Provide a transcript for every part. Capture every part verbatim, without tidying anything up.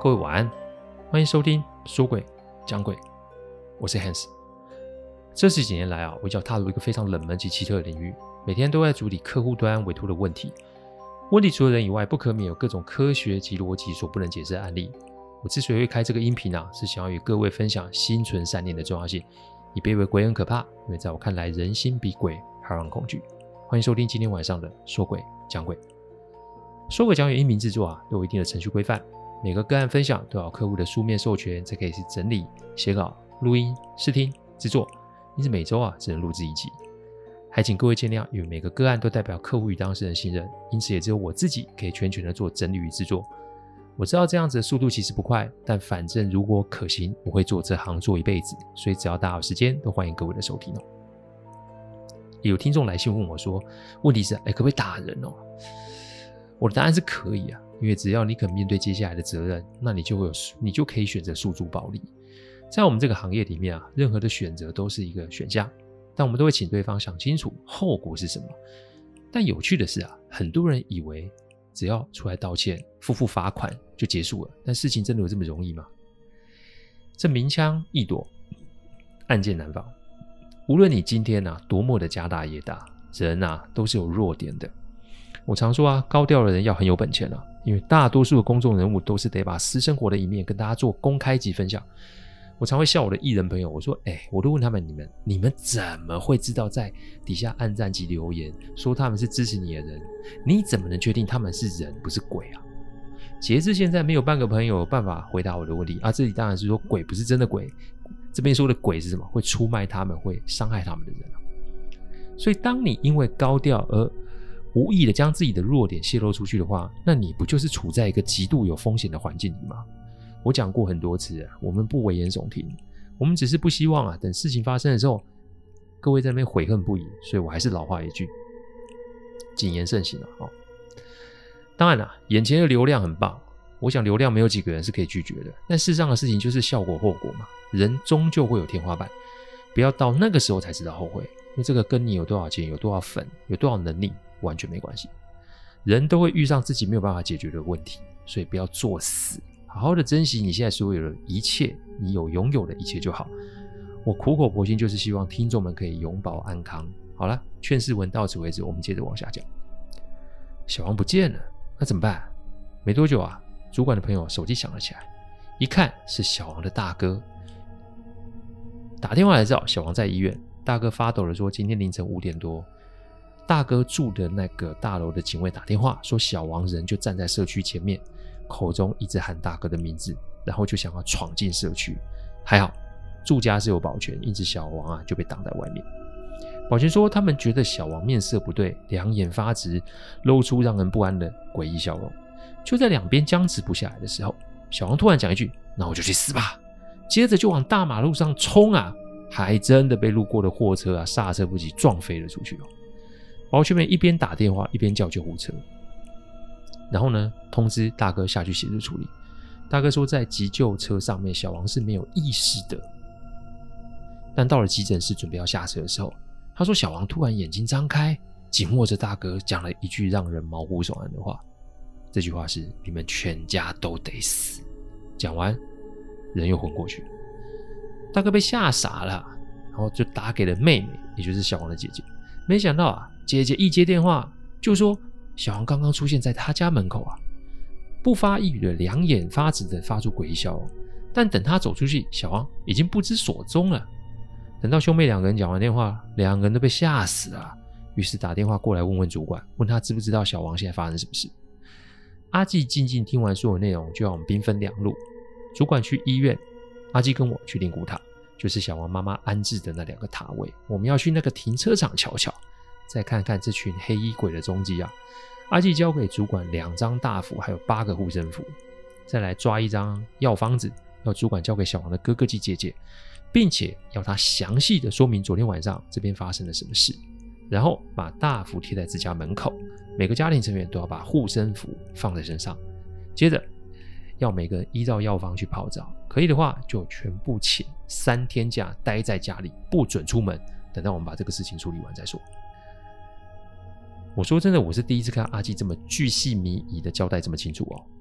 各位晚安，欢迎收听说鬼讲鬼，我是 Hans。 这十几年来啊，我脚踏入一个非常冷门及奇特的领域，每天都在处理客户端委托的问题。问题除了人以外，不可免有各种科学及逻辑所不能解释的案例。我之所以会开这个音频啊，是想要与各位分享心存善念的重要性，以别以为鬼很可怕，因为在我看来，人心比鬼还让人恐惧。欢迎收听今天晚上的说鬼讲鬼。说鬼讲鬼音频制作啊，都有一定的程序规范，每个个案分享都要有客户的书面授权，才可以是整理、写稿、录音、试听、制作，因此每周啊只能录制一集。还请各位见谅，因为每个个案都代表客户与当事人信任，因此也只有我自己可以全权的做整理与制作。我知道这样子的速度其实不快，但反正如果可行，我会做这行做一辈子，所以只要大家有时间，都欢迎各位的收听哦。也有听众来信问我说，问题是，哎，可不可以打人哦？我的答案是可以啊，因为只要你肯面对接下来的责任，那你就会有，你就可以选择诉诸暴力。在我们这个行业里面啊，任何的选择都是一个选项，但我们都会请对方想清楚后果是什么。但有趣的是啊，很多人以为只要出来道歉、付付罚款就结束了，但事情真的有这么容易吗？这明枪易躲，暗箭难防。无论你今天啊多么的家大业大，人啊都是有弱点的。我常说啊，高调的人要很有本钱啊，因为大多数的公众人物都是得把私生活的一面跟大家做公开及分享。我常会笑我的艺人朋友，我说，哎，我都问他们，你们你们怎么会知道在底下按赞及留言说他们是支持你的人？你怎么能确定他们是人不是鬼啊？截至现在，没有半个朋友有办法回答我的问题啊。这里当然是说鬼不是真的鬼，这边说的鬼是什么？会出卖他们、会伤害他们的人啊。所以，当你因为高调而无意的将自己的弱点泄露出去的话，那你不就是处在一个极度有风险的环境里吗？我讲过很多次啊，我们不危言耸听，我们只是不希望啊，等事情发生的时候，各位在那边悔恨不已。所以我还是老话一句，谨言慎行啊。哦，当然啦，眼前的流量很棒，我想流量没有几个人是可以拒绝的。但事实上的事情就是效果后果嘛，人终究会有天花板，不要到那个时候才知道后悔，因为这个跟你有多少钱、有多少粉、有多少能力完全没关系。人都会遇上自己没有办法解决的问题，所以不要作死。好好的珍惜你现在所有的一切，你有拥有的一切就好。我苦口婆心就是希望听众们可以永保安康。好了，劝世文到此为止，我们接着往下讲。小王不见了，那怎么办？没多久啊，主管的朋友手机响了起来，一看是小王的大哥，打电话来找小王在医院。大哥发抖的说，今天凌晨五点多，大哥住的那个大楼的警卫打电话说，小王人就站在社区前面，口中一直喊大哥的名字，然后就想要闯进社区。还好住家是有保全，因此小王啊就被挡在外面。保全说，他们觉得小王面色不对，两眼发直，露出让人不安的诡异笑容。就在两边僵持不下来的时候，小王突然讲一句，那我就去死吧，接着就往大马路上冲啊，还真的被路过的货车啊刹车不及，撞飞了出去。保全们一边打电话一边叫救护车，然后呢通知大哥下去协助处理。大哥说，在急救车上面小王是没有意识的，但到了急诊室准备要下车的时候，他说小王突然眼睛张开，紧握着大哥，讲了一句让人毛骨悚然的话。这句话是，你们全家都得死。讲完人又昏过去了。大哥被吓傻了，然后就打给了妹妹，也就是小王的姐姐。没想到啊，姐姐一接电话就说小王刚刚出现在他家门口啊，不发一语的两眼发直的发出诡异笑容。但等他走出去，小王已经不知所踪了。等到兄妹两个人讲完电话，两个人都被吓死了，于是打电话过来问问主管，问他知不知道小王现在发生什么事。阿纪静静听完所有内容，就让我们兵分两路。主管去医院，阿纪跟我去灵骨塔，就是小王妈妈安置的那两个塔位。我们要去那个停车场瞧瞧，再看看这群黑衣鬼的踪迹啊。阿纪交给主管两张大符，还有八个护身符，再来抓一张药方子，要主管交给小王的哥哥及姐姐，并且要他详细的说明昨天晚上这边发生了什么事，然后把大符贴在自家门口，每个家庭成员都要把护身符放在身上。接着要每个人依照药方去泡澡，可以的话就全部请三天假，待在家里不准出门，等到我们把这个事情处理完再说。我说真的，我是第一次看阿纪这么巨细靡遗的交代这么清楚哦。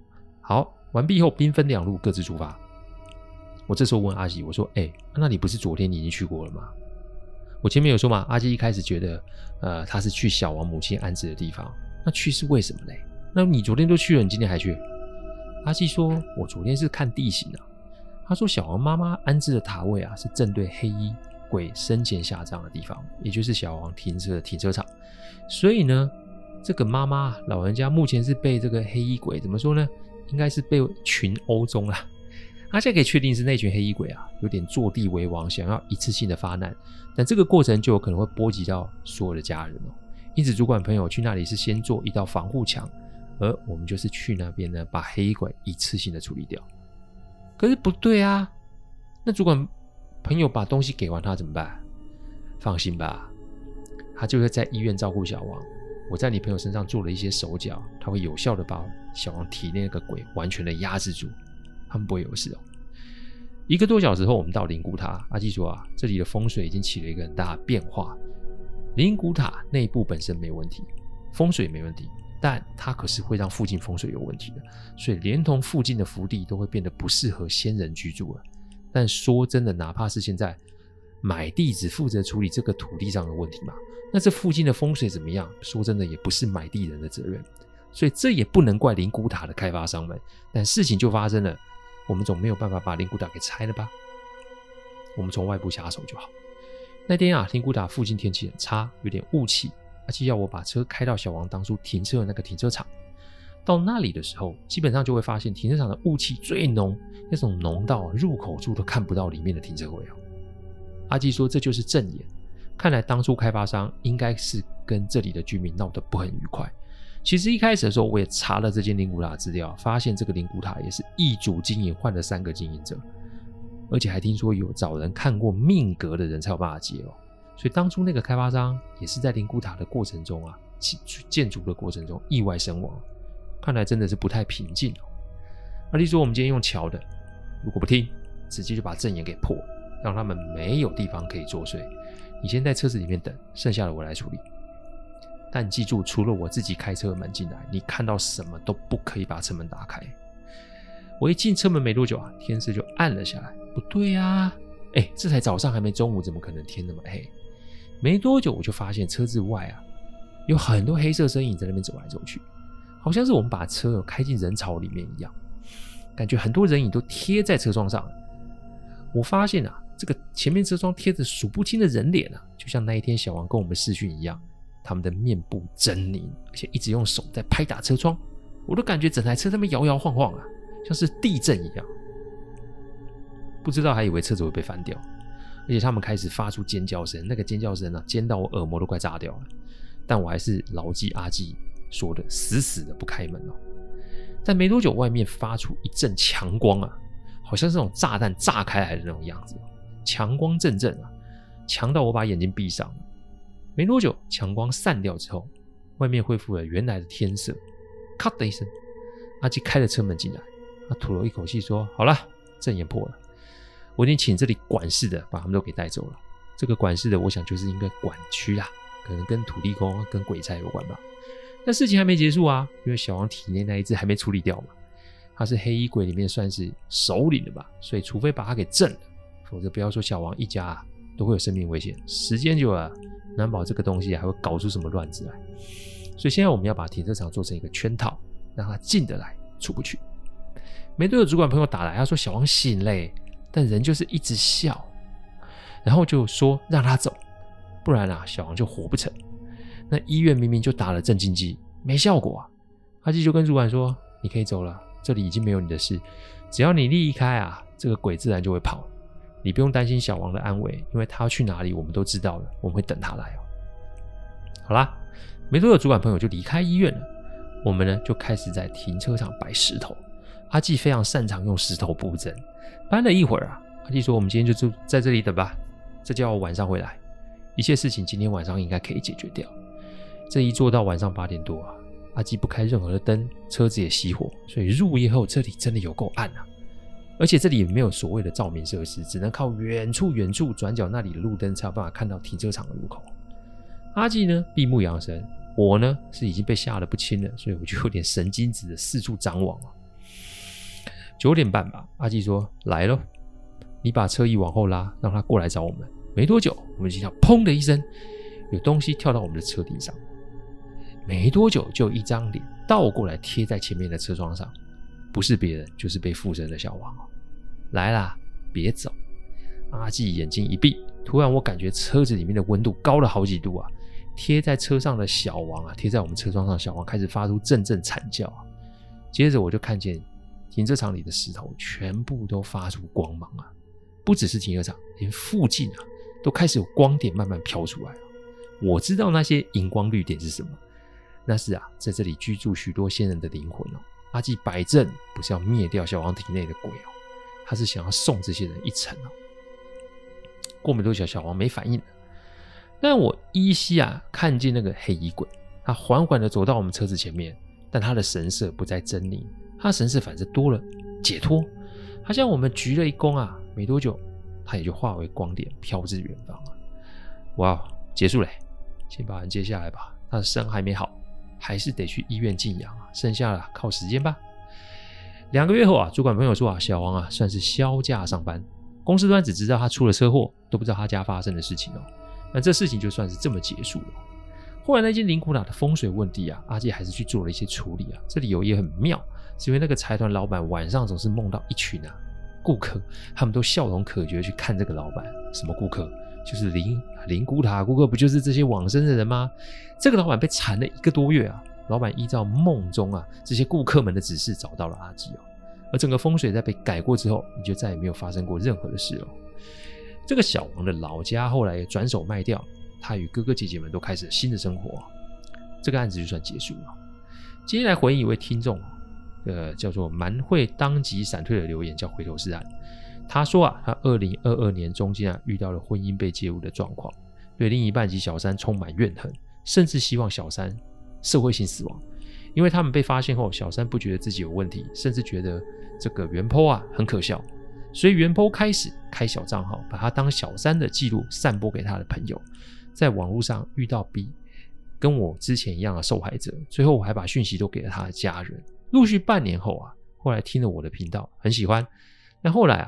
好，完毕后兵分两路，各自出发。我这时候问阿基，我说：“哎、欸，那你不是昨天你已经去过了吗？”我前面有说嘛，阿基一开始觉得，呃，他是去小王母亲安置的地方，那去是为什么嘞？那你昨天都去了，你今天还去？阿基说：“我昨天是看地形啊。”他说：“小王妈妈安置的塔位啊，是正对黑衣鬼生前下葬的地方，也就是小王停车的停车场。所以呢，这个妈妈老人家目前是被这个黑衣鬼怎么说呢？应该是被群殴中啦。他现在可以确定是那群黑衣鬼啊，有点坐地为王，想要一次性的发难，但这个过程就有可能会波及到所有的家人哦。因此，主管朋友去那里是先做一道防护墙，而我们就是去那边呢，把黑衣鬼一次性的处理掉。可是不对啊，那主管朋友把东西给完他怎么办？放心吧，他就会在医院照顾小王。我在你朋友身上做了一些手脚，他会有效的把小王体内那个鬼完全的压制住，他们不会有事哦。一个多小时后，我们到灵骨塔。阿基说啊，这里的风水已经起了一个很大的变化。灵骨塔内部本身没问题，风水没问题，但它可是会让附近风水有问题的，所以连同附近的福地都会变得不适合先人居住了。但说真的，哪怕是现在买地只负责处理这个土地上的问题嘛，那这附近的风水怎么样？说真的，也不是买地人的责任，所以这也不能怪灵骨塔的开发商们。但事情就发生了，我们总没有办法把灵骨塔给拆了吧？我们从外部下手就好。那天啊，灵骨塔附近天气很差，有点雾气，而且要我把车开到小王当初停车的那个停车场。到那里的时候，基本上就会发现停车场的雾气最浓，那种浓到入口处都看不到里面的停车位哦。阿基说这就是正眼，看来当初开发商应该是跟这里的居民闹得不很愉快。其实一开始的时候我也查了这间灵骨塔资料，发现这个灵骨塔也是一主经营换了三个经营者，而且还听说有找人看过命格的人才有办法接哦。所以当初那个开发商也是在灵骨塔的过程中啊，建筑的过程中意外身亡，看来真的是不太平静哦。阿力说我们今天用桥的，如果不听，直接就把正眼给破了，让他们没有地方可以作祟。你先在车子里面等，剩下的我来处理。但记住，除了我自己开车门进来，你看到什么都不可以把车门打开。我一进车门没多久啊，天色就暗了下来。不对啊，哎，这才早上还没中午，怎么可能天那么黑？没多久我就发现车子外啊，有很多黑色身影在那边走来走去，好像是我们把车开进人潮里面一样，感觉很多人影都贴在车窗上。我发现啊，这个前面车窗贴着数不清的人脸啊，就像那一天小王跟我们视讯一样，他们的面部狰狞，而且一直用手在拍打车窗，我都感觉整台车在那边摇摇晃晃啊，像是地震一样。不知道还以为车子会被翻掉，而且他们开始发出尖叫声，那个尖叫声啊，尖到我耳膜都快炸掉了。但我还是牢记阿基说的，死死的不开门哦。但没多久，外面发出一阵强光啊，好像是那种炸弹炸开来的那种样子，强光阵阵啊，强到我把眼睛闭上了。没多久，强光散掉之后，外面恢复了原来的天色。咔的一声，阿基开了车门进来，他吐了一口气说：“好了，正眼破了。我已经请这里管事的把他们都给带走了。这个管事的，我想就是应该管区啦，可能跟土地公、跟鬼差有关吧。但事情还没结束啊，因为小王体内那一只还没处理掉嘛，他是黑衣鬼里面算是首领了吧，所以除非把他给震了，否则不要说小王一家啊，都会有生命危险。时间久了，难保这个东西还会搞出什么乱子来。所以现在我们要把停车场做成一个圈套，让他进得来，出不去。没多久，主管朋友打来，他说小王醒嘞，但人就是一直笑，然后就说让他走，不然啊，小王就活不成。那医院明明就打了镇静剂，没效果啊。阿基就跟主管说：“你可以走了，这里已经没有你的事，只要你离开啊，这个鬼自然就会跑。你不用担心小王的安危，因为他要去哪里我们都知道了，我们会等他来哦。”好啦，没多久，主管朋友就离开医院了。我们呢就开始在停车场摆石头。阿基非常擅长用石头布阵，搬了一会儿啊，阿基说：“我们今天就住在这里等吧，这叫我晚上回来，一切事情今天晚上应该可以解决掉。”这一做到晚上八点多啊，阿基不开任何的灯，车子也熄火，所以入夜后这里真的有够暗啊！而且这里也没有所谓的照明设施，只能靠远处远处转角那里的路灯才有办法看到停车场的入口。阿基呢闭目养神，我呢是已经被吓得不轻了，所以我就有点神经质的四处张望啊。 九点半吧，阿纪说来咯，你把车椅往后拉，让他过来找我们。没多久，我们听到砰的一声，有东西跳到我们的车顶上。没多久，就有一张脸倒过来贴在前面的车窗上，不是别人，就是被附身的小王。来啦，别走！阿纪眼睛一闭，突然我感觉车子里面的温度高了好几度啊！贴在车上的小王啊，贴在我们车窗上的小王开始发出阵阵惨叫啊！接着我就看见停车场里的石头全部都发出光芒啊！不只是停车场，连附近啊都开始有光点慢慢飘出来了。我知道那些荧光绿点是什么，那是啊，在这里居住许多先人的灵魂哦。阿纪摆阵不是要灭掉小王体内的鬼哦，他是想要送这些人一程哦。过没多久，小王没反应了，但我依稀啊看见那个黑衣鬼，他缓缓的走到我们车子前面，但他的神色不再狰狞，他的神色反正多了解脱。他向我们鞠了一躬啊，没多久，他也就化为光点飘至远方了。哇，结束嘞，先把人接下来吧，他的伤还没好，还是得去医院静养啊，剩下的靠时间吧。两个月后啊，主管朋友说啊，小王啊算是销假上班，公司端只知道他出了车祸，都不知道他家发生的事情哦。那这事情就算是这么结束了。后来那间灵骨塔的风水问题啊，阿纪还是去做了一些处理啊。这里有也很妙，是因为那个财团老板晚上总是梦到一群啊顾客，他们都笑容可掬去看这个老板。什么顾客？就是灵灵骨塔顾客，不就是这些往生的人吗？这个老板被缠了一个多月啊，老板依照梦中啊这些顾客们的指示找到了阿纪哦。而整个风水在被改过之后，你就再也没有发生过任何的事了。这个小王的老家后来也转手卖掉，他与哥哥姐姐们都开始了新的生活，这个案子就算结束了。今天来回应一位听众，呃，叫做蛮会当即闪退的留言，叫回头是岸。他说啊，他二零二二年中间啊遇到了婚姻被介入的状况，对另一半及小三充满怨恨，甚至希望小三社会性死亡。因为他们被发现后，小三不觉得自己有问题，甚至觉得这个原 po 啊很可笑，所以原 po 开始开小账号，把他当小三的记录散播给他的朋友，在网络上遇到比跟我之前一样的受害者，最后我还把讯息都给了他的家人。陆续半年后啊，后来听了我的频道很喜欢，但后来啊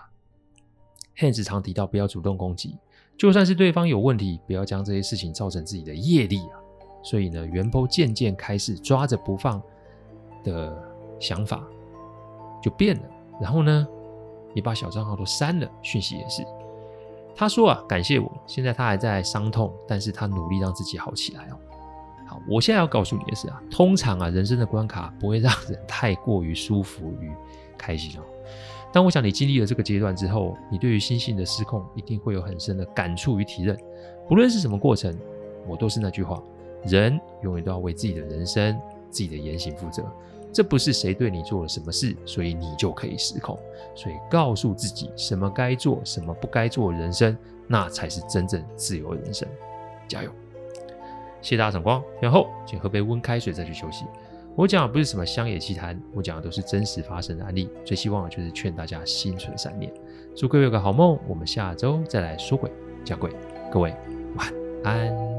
Hans 常提到不要主动攻击，就算是对方有问题，不要将这些事情造成自己的业力啊。所以呢，原 po 渐渐开始抓着不放的想法就变了，然后呢也把小账号都删了，讯息也是。他说啊，感谢我，现在他还在伤痛，但是他努力让自己好起来哦。好，我现在要告诉你的是啊，通常啊人生的关卡不会让人太过于舒服与开心哦。但我想你经历了这个阶段之后，你对于心性的失控一定会有很深的感触与体认。不论是什么过程，我都是那句话，人永远都要为自己的人生、自己的言行负责。这不是谁对你做了什么事，所以你就可以失控。所以告诉自己什么该做，什么不该做的人生，那才是真正自由的人生。加油！谢谢大家赏光，然后请喝杯温开水再去休息。我讲的不是什么乡野奇谈，我讲的都是真实发生的案例。最希望的就是劝大家心存善念。祝各位有个好梦，我们下周再来说鬼讲鬼，各位晚安。